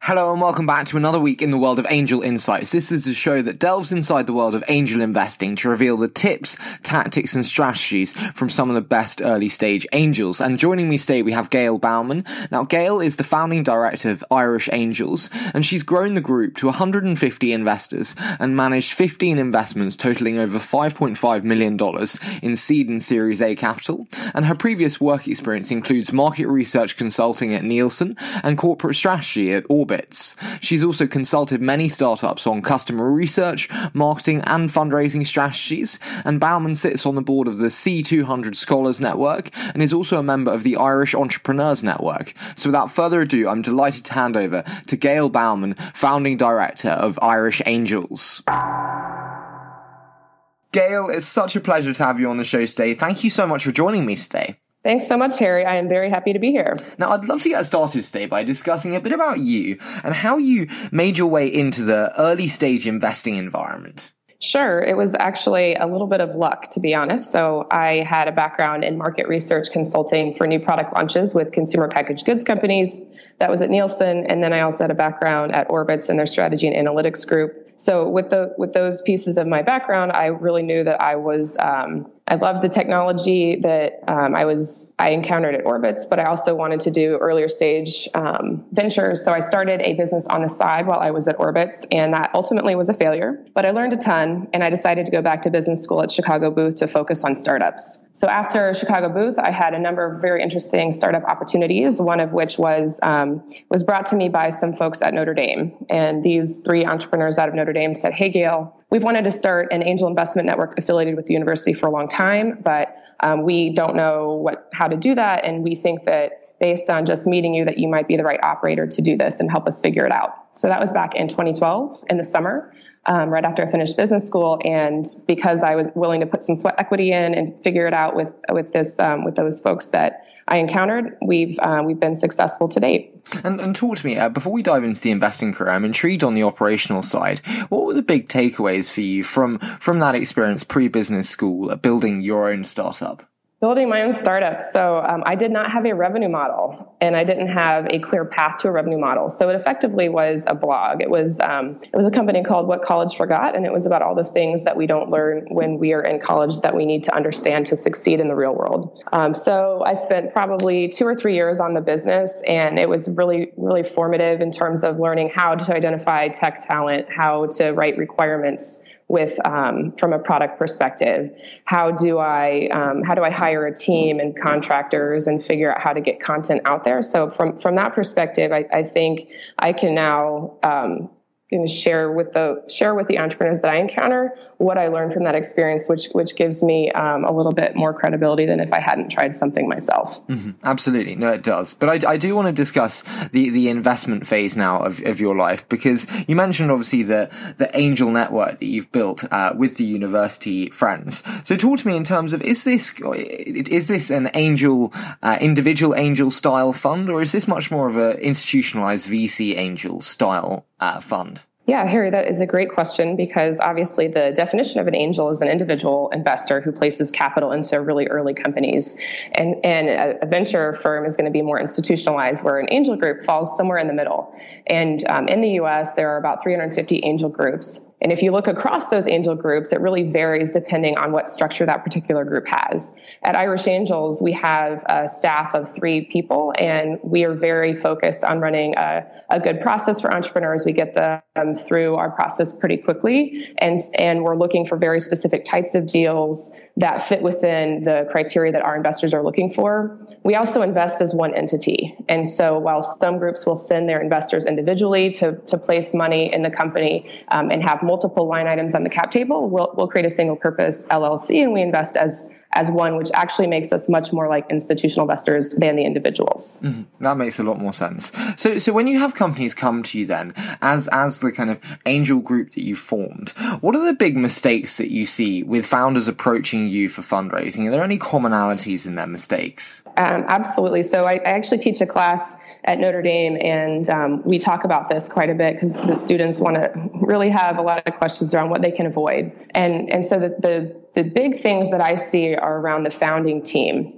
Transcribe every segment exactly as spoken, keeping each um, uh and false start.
Hello and welcome back to another week in the world of Angel Insights. This is a show that delves inside the world of angel investing to reveal the tips, tactics and strategies from some of the best early stage angels. And joining me today we have Gail Bowman. Now Gail is the founding director of Irish Angels, and she's grown the group to one hundred fifty investors and managed fifteen investments totaling over five point five million dollars in seed and Series A capital. And her previous work experience includes market research consulting at Nielsen and corporate strategy at Orbit. She's also consulted many startups on customer research, marketing and fundraising strategies, and Bowman sits on the board of the C two hundred Scholars Network and is also a member of the Irish Entrepreneurs Network. So without further ado, I'm delighted to hand over to Gail Bowman, founding director of Irish Angels. Gail, it's such a pleasure to have you on the show today. Thank you so much for joining me today. Thanks so much, Harry. I am very happy to be here. Now, I'd love to get started today by discussing a bit about you and how you made your way into the early stage investing environment. Sure. It was actually a little bit of luck, to be honest. So I had a background in market research consulting for new product launches with consumer packaged goods companies. That was at Nielsen. And then I also had a background at Orbitz and their strategy and analytics group. So with the with those pieces of my background, I really knew that I was um, I loved the technology that um, I was I encountered at Orbitz, but I also wanted to do earlier stage um, ventures. So I started a business on the side while I was at Orbitz, and that ultimately was a failure. But I learned a ton, and I decided to go back to business school at Chicago Booth to focus on startups. So after Chicago Booth, I had a number of very interesting startup opportunities. One of which was um, was brought to me by some folks at Notre Dame, and these three entrepreneurs out of Notre Dame said, "Hey, Gail, we've wanted to start an angel investment network affiliated with the university for a long time, but um, we don't know what how to do that, and we think that based on just meeting you that you might be the right operator to do this and help us figure it out." So that was back in twenty twelve in the summer, um, right after I finished business school, and because I was willing to put some sweat equity in and figure it out with with this um, with those folks that I encountered, we've uh, we've been successful to date. And, and talk to me, uh, before we dive into the investing career, I'm intrigued on the operational side. What were the big takeaways for you from, from that experience pre-business school, uh, building your own startup? Building my own startup. So um, I did not have a revenue model, and I didn't have a clear path to a revenue model. So it effectively was a blog. It was um, it was a company called What College Forgot, and it was about all the things that we don't learn when we are in college that we need to understand to succeed in the real world. Um, so I spent probably two or three years on the business, and it was really, really formative in terms of learning how to identify tech talent, how to write requirements with um, from a product perspective. How do I um, how do I hire a team and contractors and figure out how to get content out there? So from from that perspective, I, I think I can now um, share with the share with the entrepreneurs that I encounter what I learned from that experience, which which gives me um, a little bit more credibility than if I hadn't tried something myself. Mm-hmm. Absolutely. No, it does. But I, I do want to discuss the, the investment phase now of, of your life, because you mentioned obviously the, the angel network that you've built uh, with the university friends. So talk to me in terms of, is this is this an angel, uh, individual angel style fund, or is this much more of an institutionalized V C angel style uh, fund? Yeah, Harry, that is a great question, because obviously the definition of an angel is an individual investor who places capital into really early companies. And, and a, a venture firm is going to be more institutionalized, where an angel group falls somewhere in the middle. And um, in the U S, there are about three hundred fifty angel groups. And if you look across those angel groups, it really varies depending on what structure that particular group has. At Irish Angels, we have a staff of three people, and we are very focused on running a, a good process for entrepreneurs. We get them through our process pretty quickly, and, and we're looking for very specific types of deals that fit within the criteria that our investors are looking for. We also invest as one entity. And so while some groups will send their investors individually to, to place money in the company um, and have multiple line items on the cap table, we'll, we'll create a single purpose L L C, and we invest as as one, which actually makes us much more like institutional investors than the individuals. Mm-hmm. That makes a lot more sense. So, so when you have companies come to you then, as as the kind of angel group that you formed, what are the big mistakes that you see with founders approaching you for fundraising? Are there any commonalities in their mistakes? Um, absolutely. So I, I actually teach a class at Notre Dame, and um, we talk about this quite a bit because the students want to really have a lot of questions around what they can avoid. And and so the, the the big things that I see are around the founding team.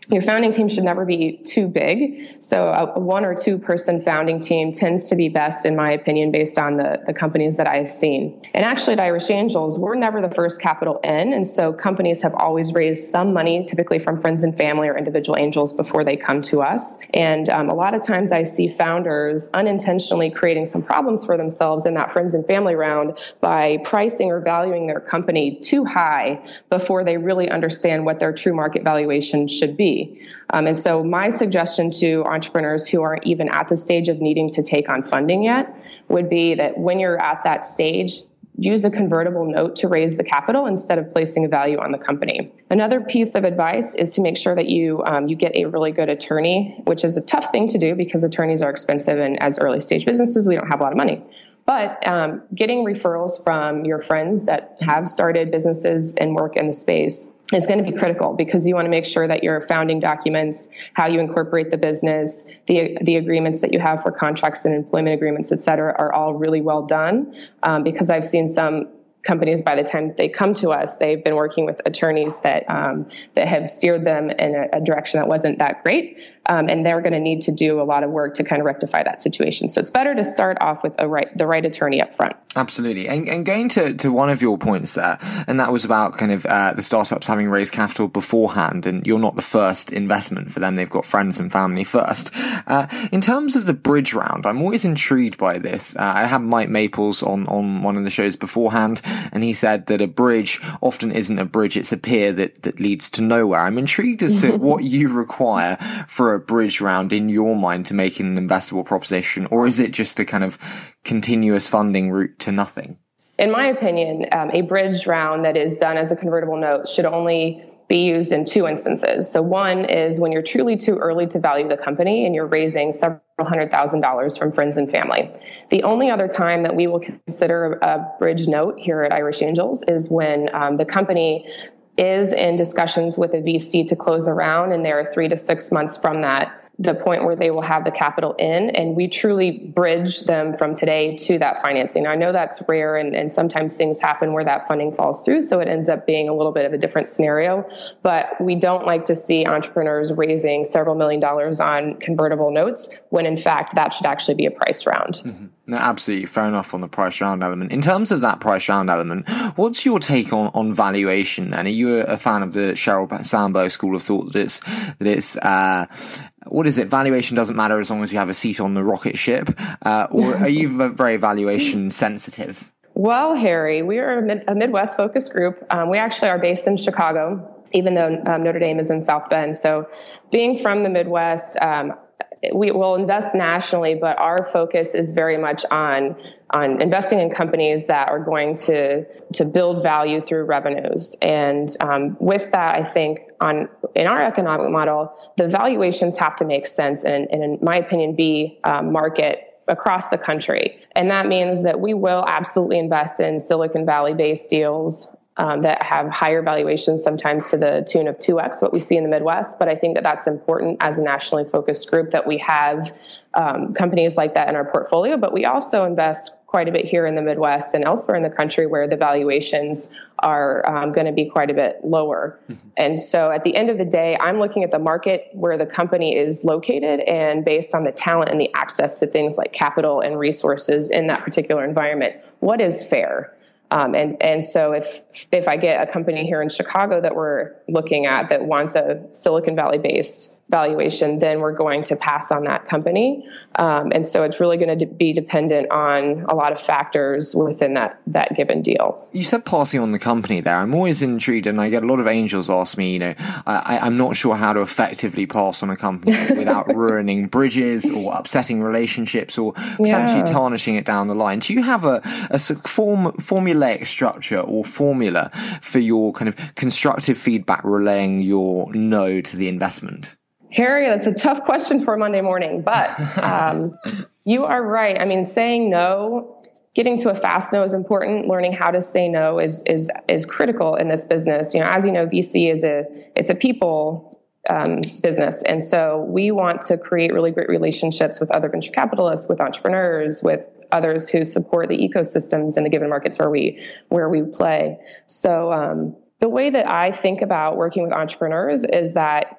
Your founding team should never be too big. So a one or two person founding team tends to be best, in my opinion, based on the, the companies that I've seen. And actually at Irish Angels, we're never the first capital in. And so companies have always raised some money, typically from friends and family or individual angels, before they come to us. And um, a lot of times I see founders unintentionally creating some problems for themselves in that friends and family round by pricing or valuing their company too high before they really understand what their true market valuation should be. Um, and so my suggestion to entrepreneurs who aren't even at the stage of needing to take on funding yet would be that when you're at that stage, use a convertible note to raise the capital instead of placing a value on the company. Another piece of advice is to make sure that you um, you get a really good attorney, which is a tough thing to do because attorneys are expensive, and as early stage businesses, we don't have a lot of money. But um, getting referrals from your friends that have started businesses and work in the space is going to be critical, because you want to make sure that your founding documents, how you incorporate the business, the the agreements that you have for contracts and employment agreements, et cetera, are all really well done. Um, because I've seen some companies, by the time they come to us, they've been working with attorneys that um, that have steered them in a, a direction that wasn't that great. Um, and they're going to need to do a lot of work to kind of rectify that situation. So it's better to start off with a right, the right attorney up front. Absolutely. And, and going to, to one of your points there, and that was about kind of uh, the startups having raised capital beforehand, and you're not the first investment for them. They've got friends and family first. Uh, in terms of the bridge round, I'm always intrigued by this. Uh, I had Mike Maples on, on one of the shows beforehand, and he said that a bridge often isn't a bridge, it's a pier that, that leads to nowhere. I'm intrigued as to what you require for a bridge round in your mind to make an investable proposition, or is it just a kind of continuous funding route to nothing? In my opinion, um, a bridge round that is done as a convertible note should only be used in two instances. So one is when you're truly too early to value the company and you're raising several hundred thousand dollars from friends and family. The only other time that we will consider a bridge note here at Irish Angels is when um, the company is in discussions with a V C to close a round, and they're three to six months from that, the point where they will have the capital in, and we truly bridge them from today to that financing. Now, I know that's rare, and, and sometimes things happen where that funding falls through, so it ends up being a little bit of a different scenario, but we don't like to see entrepreneurs raising several million dollars on convertible notes when in fact that should actually be a price round. Mm-hmm. No, absolutely. Fair enough on the price round element. In terms of that price round element, what's your take on, on valuation then? Are you a, a fan of the Sheryl Sandberg school of thought that it's, that it's, uh, what is it? Valuation doesn't matter as long as you have a seat on the rocket ship, uh, or are you very valuation sensitive? Well, Harry, we are a, mid, a Midwest focused group. Um, we actually are based in Chicago, even though um, Notre Dame is in South Bend. So being from the Midwest, um, we will invest nationally, but our focus is very much on on investing in companies that are going to to build value through revenues. And um, with that, I think on in our economic model, the valuations have to make sense and, and in my opinion, be um, market across the country. And that means that we will absolutely invest in Silicon Valley-based deals Um, that have higher valuations, sometimes to the tune of two x what we see in the Midwest. But I think that that's important as a nationally focused group that we have um, companies like that in our portfolio. But we also invest quite a bit here in the Midwest and elsewhere in the country where the valuations are um, going to be quite a bit lower. Mm-hmm. And so at the end of the day, I'm looking at the market where the company is located, and based on the talent and the access to things like capital and resources in that particular environment, what is fair? Um, and, and so if, if I get a company here in Chicago that we're looking at that wants a Silicon Valley based valuation, then we're going to pass on that company. Um, and so it's really going to be dependent on a lot of factors within that, that given deal. You said passing on the company there. I'm always intrigued, and I get a lot of angels ask me, you know, I, I'm not sure how to effectively pass on a company without ruining bridges or upsetting relationships or potentially yeah. tarnishing it down the line. Do you have a, a form, formulaic structure or formula for your kind of constructive feedback relaying your no to the investment? Harry, that's a tough question for a Monday morning, but um, you are right. I mean, saying no, getting to a fast no is important. Learning how to say no is is is critical in this business. You know, as you know, V C is a it's a people um, business, and so we want to create really great relationships with other venture capitalists, with entrepreneurs, with others who support the ecosystems in the given markets where we where we play. So um, the way that I think about working with entrepreneurs is that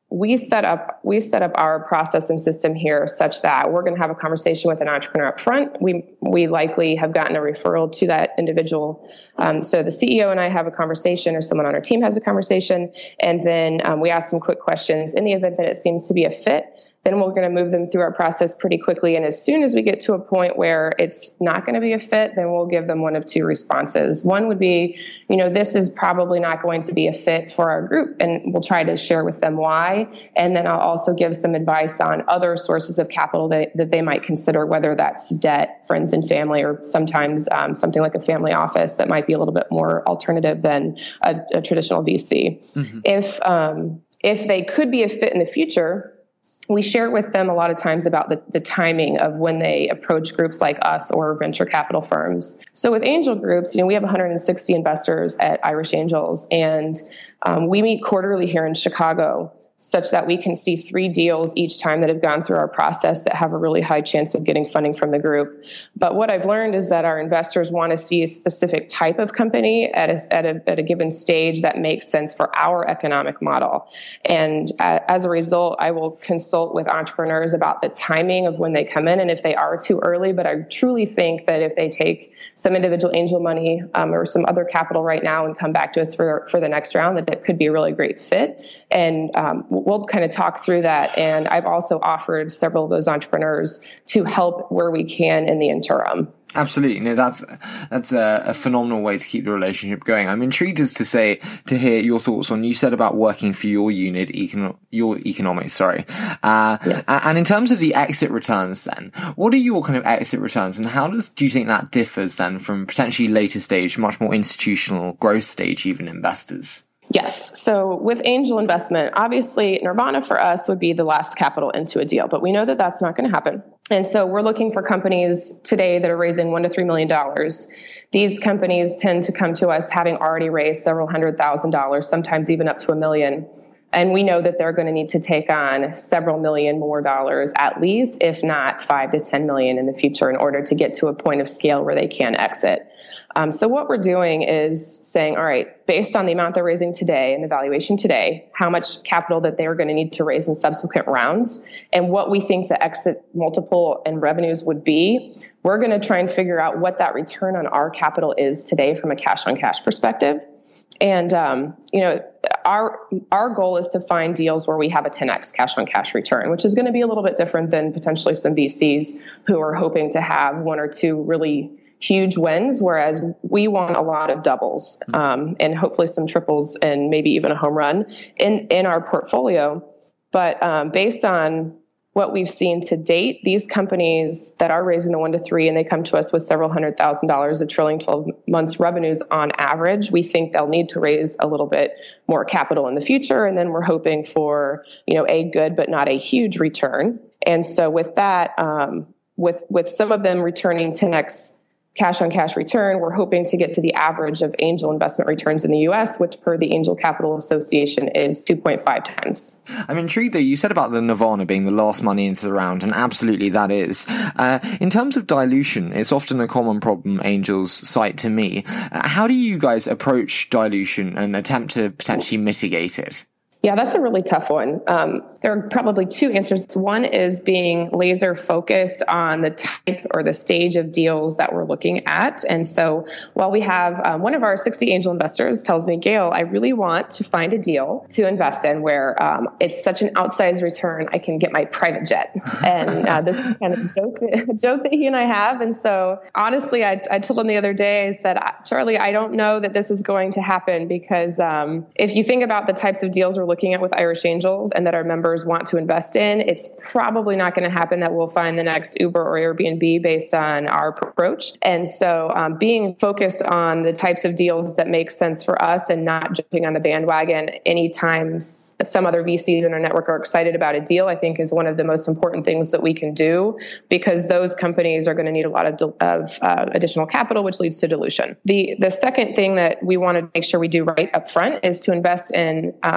we set up we set up our process and system here such that we're going to have a conversation with an entrepreneur up front. We we likely have gotten a referral to that individual. Um, so the C E O and I have a conversation, or someone on our team has a conversation, and then um, we ask some quick questions. In the event that it seems to be a fit, then we're going to move them through our process pretty quickly. And as soon as we get to a point where it's not going to be a fit, then we'll give them one of two responses. One would be, you know, this is probably not going to be a fit for our group, and we'll try to share with them why. And then I'll also give some advice on other sources of capital that, that they might consider, whether that's debt, friends and family, or sometimes um, something like a family office that might be a little bit more alternative than a, a traditional V C. Mm-hmm. If um, if they could be a fit in the future, we share with them a lot of times about the, the timing of when they approach groups like us or venture capital firms. So with angel groups, you know, we have one hundred sixty investors at Irish Angels, and um, we meet quarterly here in Chicago, such that we can see three deals each time that have gone through our process that have a really high chance of getting funding from the group. But what I've learned is that our investors want to see a specific type of company at a, at a, at a given stage that makes sense for our economic model. And uh, as a result, I will consult with entrepreneurs about the timing of when they come in and if they are too early. But I truly think that if they take some individual angel money um, or some other capital right now and come back to us for, for the next round, that it could be a really great fit. And um, we'll kind of talk through that. And I've also offered several of those entrepreneurs to help where we can in the interim. Absolutely. No, that's, that's a, a phenomenal way to keep the relationship going. I'm intrigued as to say, to hear your thoughts on, you said about working for your unit, econ, your economics, sorry. Uh, yes. And in terms of the exit returns then, what are your kind of exit returns, and how does, do you think that differs then from potentially later stage, much more institutional growth stage, even investors? Yes. So with angel investment, obviously Nirvana for us would be the last capital into a deal, but we know that that's not going to happen. And so we're looking for companies today that are raising one to three million dollars. These companies tend to come to us having already raised several hundred thousand dollars, sometimes even up to a million. And we know that they're going to need to take on several million more dollars at least, if not five to ten million in the future, in order to get to a point of scale where they can exit. Um, so what we're doing is saying, all right, based on the amount they're raising today and the valuation today, how much capital that they're going to need to raise in subsequent rounds, and what we think the exit multiple and revenues would be, we're going to try and figure out what that return on our capital is today from a cash on cash perspective. And, um, you know, our our goal is to find deals where we have a ten x cash on cash return, which is going to be a little bit different than potentially some V Cs who are hoping to have one or two really huge wins, whereas we want a lot of doubles um, and hopefully some triples and maybe even a home run in, in our portfolio. But um, based on what we've seen to date, these companies that are raising the one to three and they come to us with several hundred thousand dollars of trailing twelve months revenues on average, we think they'll need to raise a little bit more capital in the future. And then we're hoping for, you know, a good but not a huge return. And so with that, um, with with some of them returning ten x cash on cash return, we're hoping to get to the average of angel investment returns in the U S, which per the Angel Capital Association is two point five times. I'm intrigued that you said about the Nirvana being the last money into the round, and absolutely that is. Uh, in terms of dilution, it's often a common problem angels cite to me. Uh, how do you guys approach dilution and attempt to potentially mitigate it? Yeah, that's a really tough one. Um, there are probably two answers. One is being laser focused on the type or the stage of deals that we're looking at. And so while we have um, one of our sixty angel investors tells me, Gail, I really want to find a deal to invest in where um, it's such an outsized return, I can get my private jet. And uh, this is kind of a joke, a joke that he and I have. And so honestly, I, I told him the other day, I said, Charlie, I don't know that this is going to happen because um, if you think about the types of deals we're looking at with Irish Angels and that our members want to invest in, it's probably not going to happen that we'll find the next Uber or Airbnb based on our approach. And so um, being focused on the types of deals that make sense for us and not jumping on the bandwagon anytime some other V Cs in our network are excited about a deal, I think is one of the most important things that we can do, because those companies are going to need a lot of, of uh, additional capital, which leads to dilution. The, the second thing that we want to make sure we do right up front is to invest in um,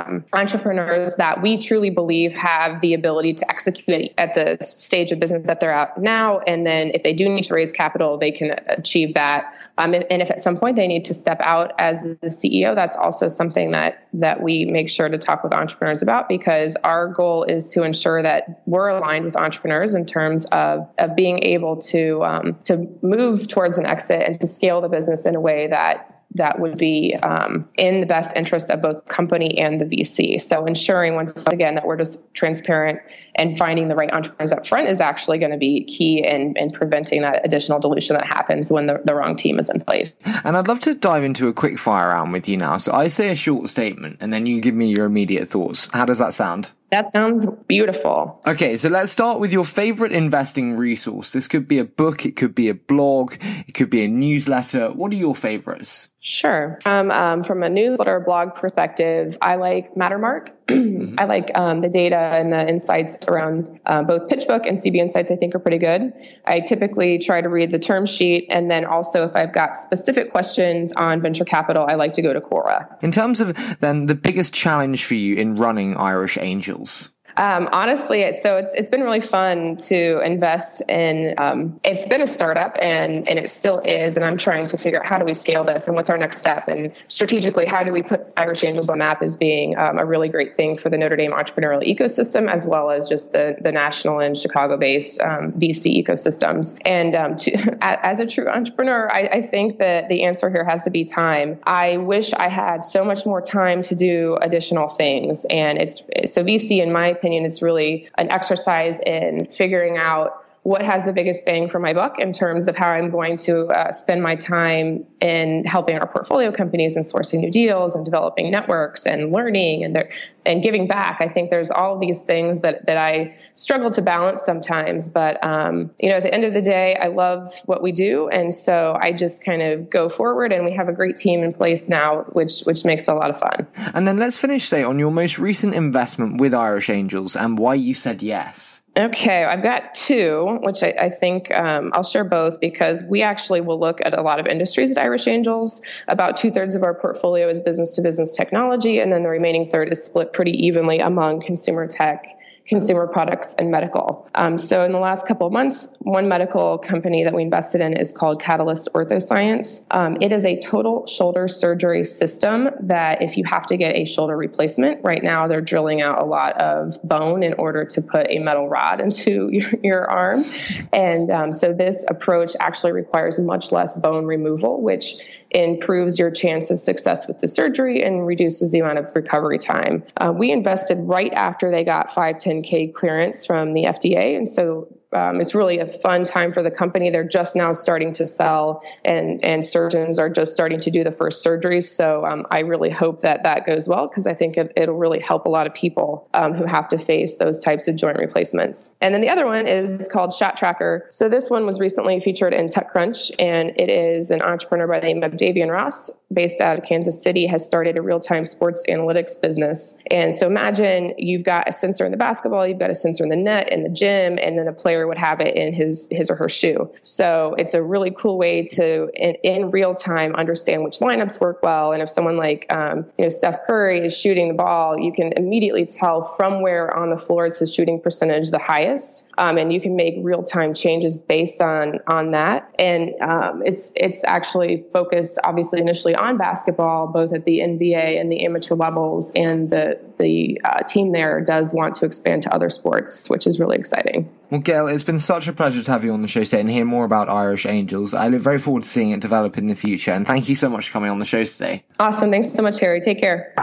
entrepreneurs that we truly believe have the ability to execute at the stage of business that they're at now. And then if they do need to raise capital, they can achieve that. Um, and if at some point they need to step out as the C E O, that's also something that that we make sure to talk with entrepreneurs about, because our goal is to ensure that we're aligned with entrepreneurs in terms of, of being able to um, to move towards an exit and to scale the business in a way that that would be um, in the best interest of both the company and the V C. So ensuring, once again, that we're just transparent and finding the right entrepreneurs up front is actually going to be key in, in preventing that additional dilution that happens when the, the wrong team is in place. And I'd love to dive into a quick fire round with you now. So I say a short statement and then you give me your immediate thoughts. How does that sound? That sounds beautiful. Okay, so let's start with your favorite investing resource. This could be a book, it could be a blog, it could be a newsletter. What are your favorites? Sure. Um, um, from a newsletter blog perspective, I like Mattermark. mm-hmm. I like um, the data and the insights around uh, both PitchBook and C B Insights, I think are pretty good. I typically try to read the term sheet. And then also if I've got specific questions on venture capital, I like to go to Quora. In terms of then the biggest challenge for you in running Irish Angels? Um, honestly, it's, so it's it's been really fun to invest in. Um, it's been a startup, and and it still is. And I'm trying to figure out how do we scale this, and what's our next step, and strategically how do we put Irish Angels on the map as being um, a really great thing for the Notre Dame entrepreneurial ecosystem, as well as just the the national and Chicago-based um, V C ecosystems. And um, to, as a true entrepreneur, I, I think that the answer here has to be time. I wish I had so much more time to do additional things, and it's so V C in my opinion. opinion, it's really an exercise in figuring out what has the biggest bang for my buck in terms of how I'm going to uh, spend my time in helping our portfolio companies and sourcing new deals and developing networks and learning and and giving back. I think there's all of these things that, that I struggle to balance sometimes. But, um, you know, at the end of the day, I love what we do. And so I just kind of go forward, and we have a great team in place now, which which makes it a lot of fun. And then let's finish, say, on your most recent investment with Irish Angels and why you said yes. Okay, I've got two, which I, I think um, I'll share both, because we actually will look at a lot of industries at Irish Angels. About two thirds of our portfolio is business to business technology, and then the remaining third is split pretty evenly among consumer tech, consumer products, and medical. Um, so in the last couple of months, one medical company that we invested in is called Catalyst Orthoscience. Um, it is a total shoulder surgery system that if you have to get a shoulder replacement, right now they're drilling out a lot of bone in order to put a metal rod into your, your arm. And um, so this approach actually requires much less bone removal, which improves your chance of success with the surgery and reduces the amount of recovery time. Uh, we invested right after they got five ten K clearance from the F D A. And so um, it's really a fun time for the company. They're just now starting to sell, and, and surgeons are just starting to do the first surgeries. So um, I really hope that that goes well, because I think it, it'll really help a lot of people um, who have to face those types of joint replacements. And then the other one is called Shot Tracker. So this one was recently featured in TechCrunch, and it is an entrepreneur by the name of Davian Ross, based out of Kansas City, has started a real-time sports analytics business. And so imagine you've got a sensor in the basketball, you've got a sensor in the net, in the gym, and then a player would have it in his his or her shoe. So it's a really cool way to, in, in real time, understand which lineups work well. And if someone like um, you know Steph Curry is shooting the ball, you can immediately tell from where on the floor is his shooting percentage the highest, um, and you can make real time changes based on on that. And um, it's it's actually focused, obviously, initially on basketball, both at the N B A and the amateur levels, and the the uh, team there does want to expand to other sports, which is really exciting. Well, Gail, it's been such a pleasure to have you on the show today and hear more about Irish Angels. I look very forward to seeing it develop in the future, and thank you so much for coming on the show today. Awesome. Thanks so much, Harry. Take care.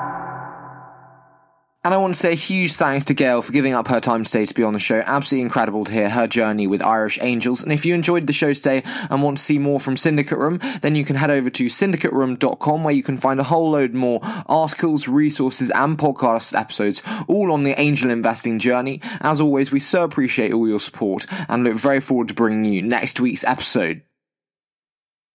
And I want to say a huge thanks to Gail for giving up her time today to be on the show. Absolutely incredible to hear her journey with Irish Angels. And if you enjoyed the show today and want to see more from Syndicate Room, then you can head over to syndicate room dot com, where you can find a whole load more articles, resources, and podcast episodes, all on the angel investing journey. As always, we so appreciate all your support and look very forward to bringing you next week's episode.